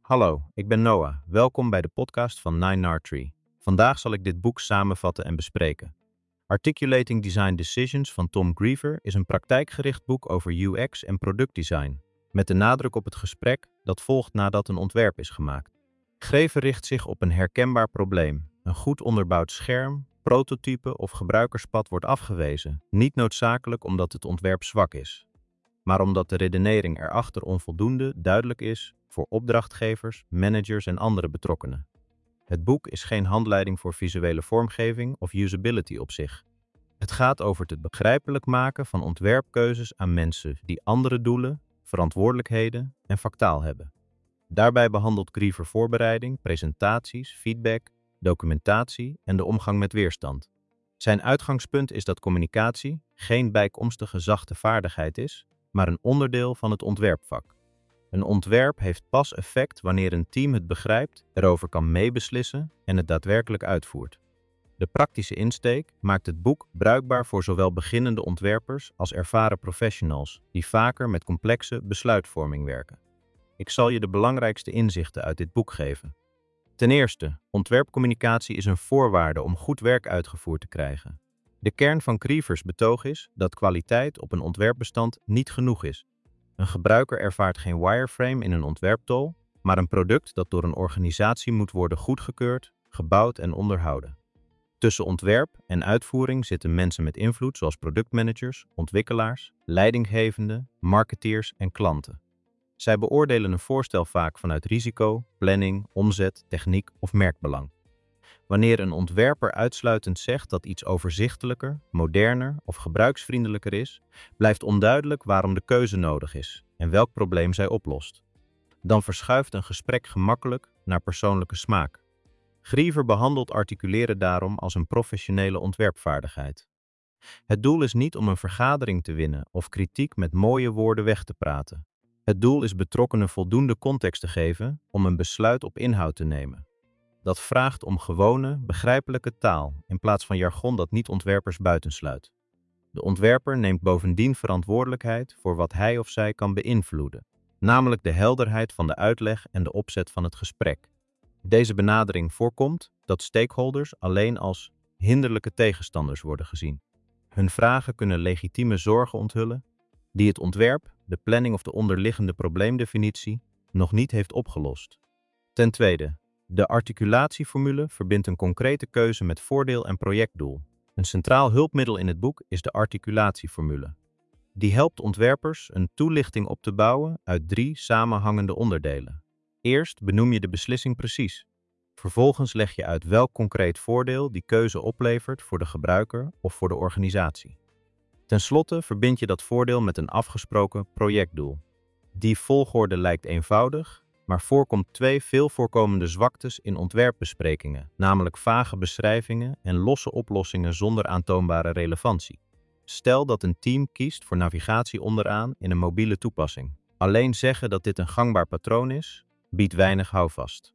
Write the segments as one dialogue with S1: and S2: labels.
S1: Hallo, ik ben Noah. Welkom bij de podcast van 9R3. Vandaag zal ik dit boek samenvatten en bespreken. Articulating Design Decisions van Tom Griever is een praktijkgericht boek over UX en productdesign, met de nadruk op het gesprek dat volgt nadat een ontwerp is gemaakt. Griever richt zich op een herkenbaar probleem. Een goed onderbouwd scherm, prototype of gebruikerspad wordt afgewezen, niet noodzakelijk omdat het ontwerp zwak is, maar omdat de redenering erachter onvoldoende duidelijk is voor opdrachtgevers, managers en andere betrokkenen. Het boek is geen handleiding voor visuele vormgeving of usability op zich. Het gaat over het begrijpelijk maken van ontwerpkeuzes aan mensen die andere doelen, verantwoordelijkheden en factaal hebben. Daarbij behandelt Griever voorbereiding, presentaties, feedback, documentatie en de omgang met weerstand. Zijn uitgangspunt is dat communicatie geen bijkomstige zachte vaardigheid is, maar een onderdeel van het ontwerpvak. Een ontwerp heeft pas effect wanneer een team het begrijpt, erover kan meebeslissen en het daadwerkelijk uitvoert. De praktische insteek maakt het boek bruikbaar voor zowel beginnende ontwerpers als ervaren professionals die vaker met complexe besluitvorming werken. Ik zal je de belangrijkste inzichten uit dit boek geven. Ten eerste, ontwerpcommunicatie is een voorwaarde om goed werk uitgevoerd te krijgen. De kern van Grievers betoog is dat kwaliteit op een ontwerpbestand niet genoeg is. Een gebruiker ervaart geen wireframe in een ontwerptool, maar een product dat door een organisatie moet worden goedgekeurd, gebouwd en onderhouden. Tussen ontwerp en uitvoering zitten mensen met invloed zoals productmanagers, ontwikkelaars, leidinggevenden, marketeers en klanten. Zij beoordelen een voorstel vaak vanuit risico, planning, omzet, techniek of merkbelang. Wanneer een ontwerper uitsluitend zegt dat iets overzichtelijker, moderner of gebruiksvriendelijker is, blijft onduidelijk waarom de keuze nodig is en welk probleem zij oplost. Dan verschuift een gesprek gemakkelijk naar persoonlijke smaak. Griever behandelt articuleren daarom als een professionele ontwerpvaardigheid. Het doel is niet om een vergadering te winnen of kritiek met mooie woorden weg te praten. Het doel is betrokkenen voldoende context te geven om een besluit op inhoud te nemen. Dat vraagt om gewone, begrijpelijke taal in plaats van jargon dat niet ontwerpers buitensluit. De ontwerper neemt bovendien verantwoordelijkheid voor wat hij of zij kan beïnvloeden, namelijk de helderheid van de uitleg en de opzet van het gesprek. Deze benadering voorkomt dat stakeholders alleen als hinderlijke tegenstanders worden gezien. Hun vragen kunnen legitieme zorgen onthullen die het ontwerp, de planning of de onderliggende probleemdefinitie nog niet heeft opgelost. Ten tweede, de articulatieformule verbindt een concrete keuze met voordeel en projectdoel. Een centraal hulpmiddel in het boek is de articulatieformule. Die helpt ontwerpers een toelichting op te bouwen uit 3 samenhangende onderdelen. Eerst benoem je de beslissing precies. Vervolgens leg je uit welk concreet voordeel die keuze oplevert voor de gebruiker of voor de organisatie. Ten slotte verbind je dat voordeel met een afgesproken projectdoel. Die volgorde lijkt eenvoudig, maar voorkomt 2 veel voorkomende zwaktes in ontwerpbesprekingen, namelijk vage beschrijvingen en losse oplossingen zonder aantoonbare relevantie. Stel dat een team kiest voor navigatie onderaan in een mobiele toepassing. Alleen zeggen dat dit een gangbaar patroon is, biedt weinig houvast.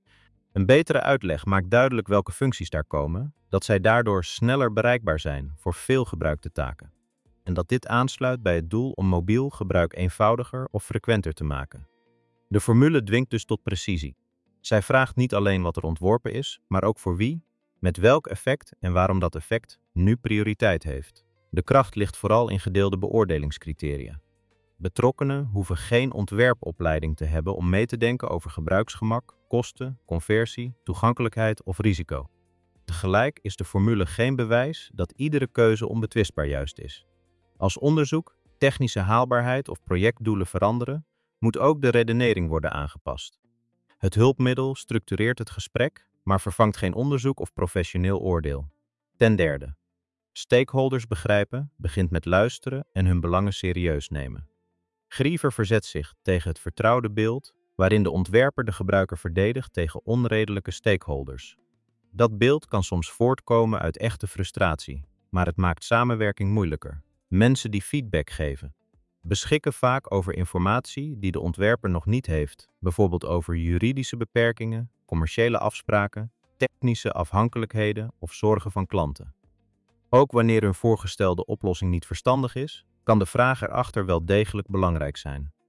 S1: Een betere uitleg maakt duidelijk welke functies daar komen, dat zij daardoor sneller bereikbaar zijn voor veel gebruikte taken. En dat dit aansluit bij het doel om mobiel gebruik eenvoudiger of frequenter te maken. De formule dwingt dus tot precisie. Zij vraagt niet alleen wat er ontworpen is, maar ook voor wie, met welk effect en waarom dat effect nu prioriteit heeft. De kracht ligt vooral in gedeelde beoordelingscriteria. Betrokkenen hoeven geen ontwerpopleiding te hebben om mee te denken over gebruiksgemak, kosten, conversie, toegankelijkheid of risico. Tegelijk is de formule geen bewijs dat iedere keuze onbetwistbaar juist is. Als onderzoek, technische haalbaarheid of projectdoelen veranderen, moet ook de redenering worden aangepast. Het hulpmiddel structureert het gesprek, maar vervangt geen onderzoek of professioneel oordeel. Ten derde, stakeholders begrijpen begint met luisteren en hun belangen serieus nemen. Griever verzet zich tegen het vertrouwde beeld waarin de ontwerper de gebruiker verdedigt tegen onredelijke stakeholders. Dat beeld kan soms voortkomen uit echte frustratie, maar het maakt samenwerking moeilijker. Mensen die feedback geven beschikken vaak over informatie die de ontwerper nog niet heeft, bijvoorbeeld over juridische beperkingen, commerciële afspraken, technische afhankelijkheden of zorgen van klanten. Ook wanneer hun voorgestelde oplossing niet verstandig is, kan de vraag erachter wel degelijk belangrijk zijn.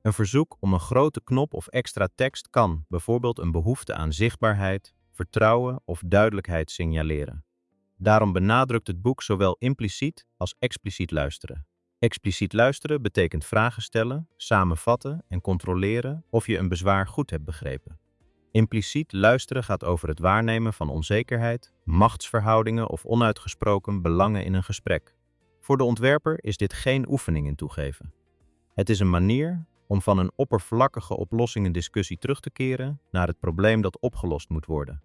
S1: Een verzoek om een grote knop of extra tekst kan bijvoorbeeld een behoefte aan zichtbaarheid, vertrouwen of duidelijkheid signaleren. Daarom benadrukt het boek zowel impliciet als expliciet luisteren. Expliciet luisteren betekent vragen stellen, samenvatten en controleren of je een bezwaar goed hebt begrepen. Impliciet luisteren gaat over het waarnemen van onzekerheid, machtsverhoudingen of onuitgesproken belangen in een gesprek. Voor de ontwerper is dit geen oefening in toegeven. Het is een manier om van een oppervlakkige oplossingendiscussie terug te keren naar het probleem dat opgelost moet worden.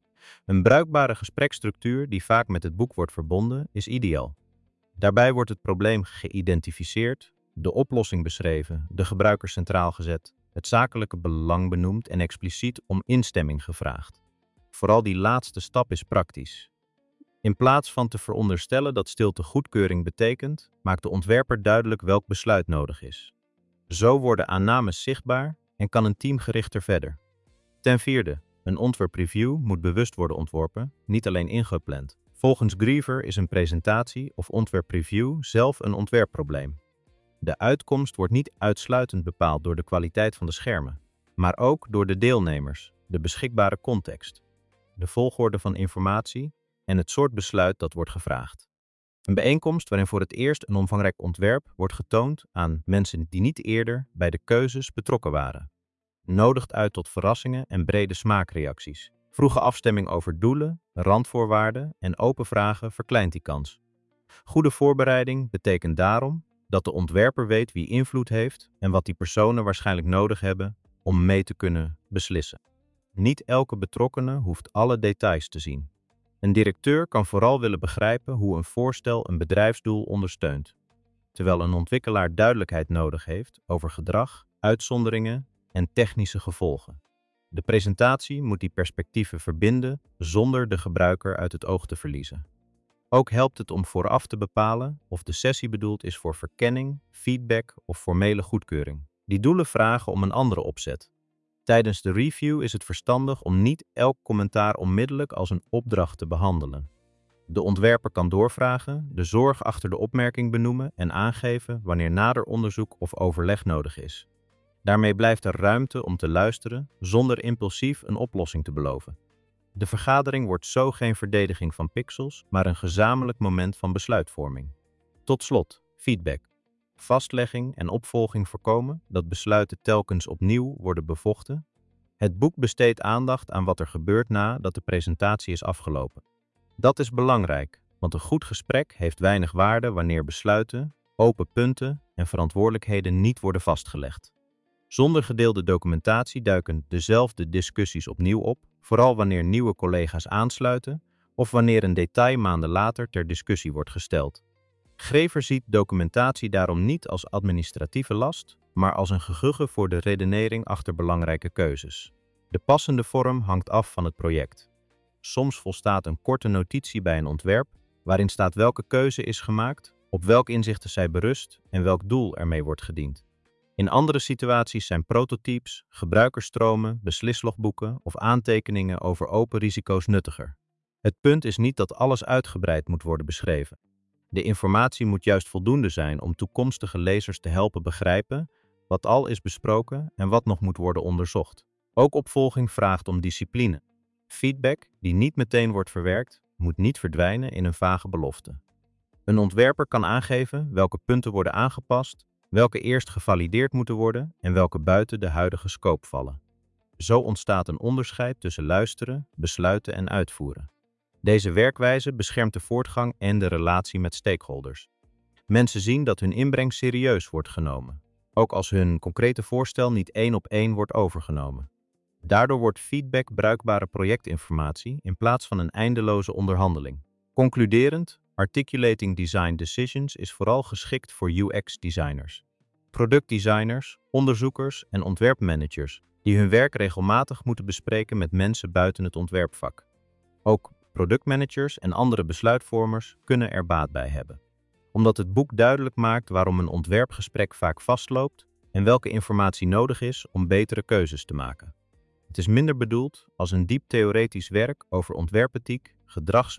S1: Een bruikbare gespreksstructuur die vaak met het boek wordt verbonden, is ideaal. Daarbij wordt het probleem geïdentificeerd, de oplossing beschreven, de gebruiker centraal gezet, het zakelijke belang benoemd en expliciet om instemming gevraagd. Vooral die laatste stap is praktisch. In plaats van te veronderstellen dat stilte goedkeuring betekent, maakt de ontwerper duidelijk welk besluit nodig is. Zo worden aannames zichtbaar en kan een team gerichter verder. Ten vierde, een ontwerpreview moet bewust worden ontworpen, niet alleen ingepland. Volgens Griever is een presentatie of ontwerpreview zelf een ontwerpprobleem. De uitkomst wordt niet uitsluitend bepaald door de kwaliteit van de schermen, maar ook door de deelnemers, de beschikbare context, de volgorde van informatie en het soort besluit dat wordt gevraagd. Een bijeenkomst waarin voor het eerst een omvangrijk ontwerp wordt getoond aan mensen die niet eerder bij de keuzes betrokken waren. Nodigt uit tot verrassingen en brede smaakreacties. Vroege afstemming over doelen, randvoorwaarden en open vragen verkleint die kans. Goede voorbereiding betekent daarom dat de ontwerper weet wie invloed heeft en wat die personen waarschijnlijk nodig hebben om mee te kunnen beslissen. Niet elke betrokkene hoeft alle details te zien. Een directeur kan vooral willen begrijpen hoe een voorstel een bedrijfsdoel ondersteunt, terwijl een ontwikkelaar duidelijkheid nodig heeft over gedrag, uitzonderingen en technische gevolgen. De presentatie moet die perspectieven verbinden zonder de gebruiker uit het oog te verliezen. Ook helpt het om vooraf te bepalen of de sessie bedoeld is voor verkenning, feedback of formele goedkeuring. Die doelen vragen om een andere opzet. Tijdens de review is het verstandig om niet elk commentaar onmiddellijk als een opdracht te behandelen. De ontwerper kan doorvragen, de zorg achter de opmerking benoemen en aangeven wanneer nader onderzoek of overleg nodig is. Daarmee blijft er ruimte om te luisteren zonder impulsief een oplossing te beloven. De vergadering wordt zo geen verdediging van pixels, maar een gezamenlijk moment van besluitvorming. Tot slot, feedback. Vastlegging en opvolging voorkomen dat besluiten telkens opnieuw worden bevochten. Het boek besteedt aandacht aan wat er gebeurt nadat de presentatie is afgelopen. Dat is belangrijk, want een goed gesprek heeft weinig waarde wanneer besluiten, open punten en verantwoordelijkheden niet worden vastgelegd. Zonder gedeelde documentatie duiken dezelfde discussies opnieuw op, vooral wanneer nieuwe collega's aansluiten of wanneer een detail maanden later ter discussie wordt gesteld. Griever ziet documentatie daarom niet als administratieve last, maar als een geguche voor de redenering achter belangrijke keuzes. De passende vorm hangt af van het project. Soms volstaat een korte notitie bij een ontwerp, waarin staat welke keuze is gemaakt, op welk inzichten zij berust en welk doel ermee wordt gediend. In andere situaties zijn prototypes, gebruikerstromen, beslislogboeken of aantekeningen over open risico's nuttiger. Het punt is niet dat alles uitgebreid moet worden beschreven. De informatie moet juist voldoende zijn om toekomstige lezers te helpen begrijpen wat al is besproken en wat nog moet worden onderzocht. Ook opvolging vraagt om discipline. Feedback, die niet meteen wordt verwerkt, moet niet verdwijnen in een vage belofte. Een ontwerper kan aangeven welke punten worden aangepast, welke eerst gevalideerd moeten worden en welke buiten de huidige scope vallen. Zo ontstaat een onderscheid tussen luisteren, besluiten en uitvoeren. Deze werkwijze beschermt de voortgang en de relatie met stakeholders. Mensen zien dat hun inbreng serieus wordt genomen, ook als hun concrete voorstel niet één op één wordt overgenomen. Daardoor wordt feedback bruikbare projectinformatie in plaats van een eindeloze onderhandeling. Concluderend, Articulating Design Decisions is vooral geschikt voor UX-designers, productdesigners, onderzoekers en ontwerpmanagers die hun werk regelmatig moeten bespreken met mensen buiten het ontwerpvak. Ook productmanagers en andere besluitvormers kunnen er baat bij hebben, omdat het boek duidelijk maakt waarom een ontwerpgesprek vaak vastloopt en welke informatie nodig is om betere keuzes te maken. Het is minder bedoeld als een diep theoretisch werk over ontwerpethiek,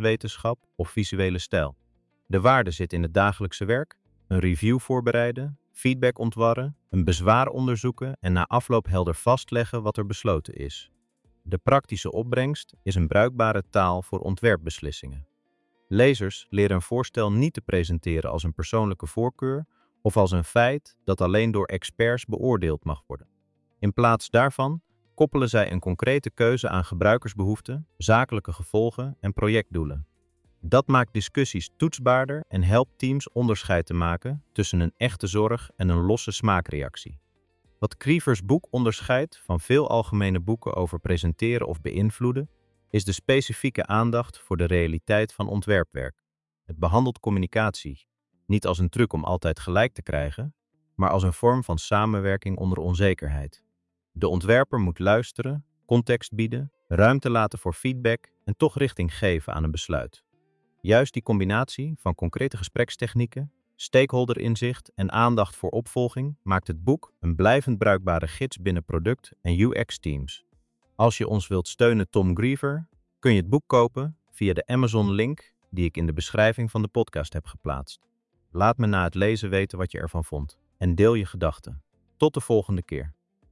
S1: gedragswetenschap of visuele stijl. De waarde zit in het dagelijkse werk, een review voorbereiden, feedback ontwarren, een bezwaar onderzoeken en na afloop helder vastleggen wat er besloten is. De praktische opbrengst is een bruikbare taal voor ontwerpbeslissingen. Lezers leren een voorstel niet te presenteren als een persoonlijke voorkeur of als een feit dat alleen door experts beoordeeld mag worden. In plaats daarvan koppelen zij een concrete keuze aan gebruikersbehoeften, zakelijke gevolgen en projectdoelen. Dat maakt discussies toetsbaarder en helpt teams onderscheid te maken tussen een echte zorg en een losse smaakreactie. Wat Grievers boek onderscheidt van veel algemene boeken over presenteren of beïnvloeden, is de specifieke aandacht voor de realiteit van ontwerpwerk. Het behandelt communicatie niet als een truc om altijd gelijk te krijgen, maar als een vorm van samenwerking onder onzekerheid. De ontwerper moet luisteren, context bieden, ruimte laten voor feedback en toch richting geven aan een besluit. Juist die combinatie van concrete gesprekstechnieken, stakeholderinzicht en aandacht voor opvolging maakt het boek een blijvend bruikbare gids binnen product- en UX-teams. Als je ons wilt steunen, Tom Griever, kun je het boek kopen via de Amazon-link die ik in de beschrijving van de podcast heb geplaatst. Laat me na het lezen weten wat je ervan vond en deel je gedachten. Tot de volgende keer.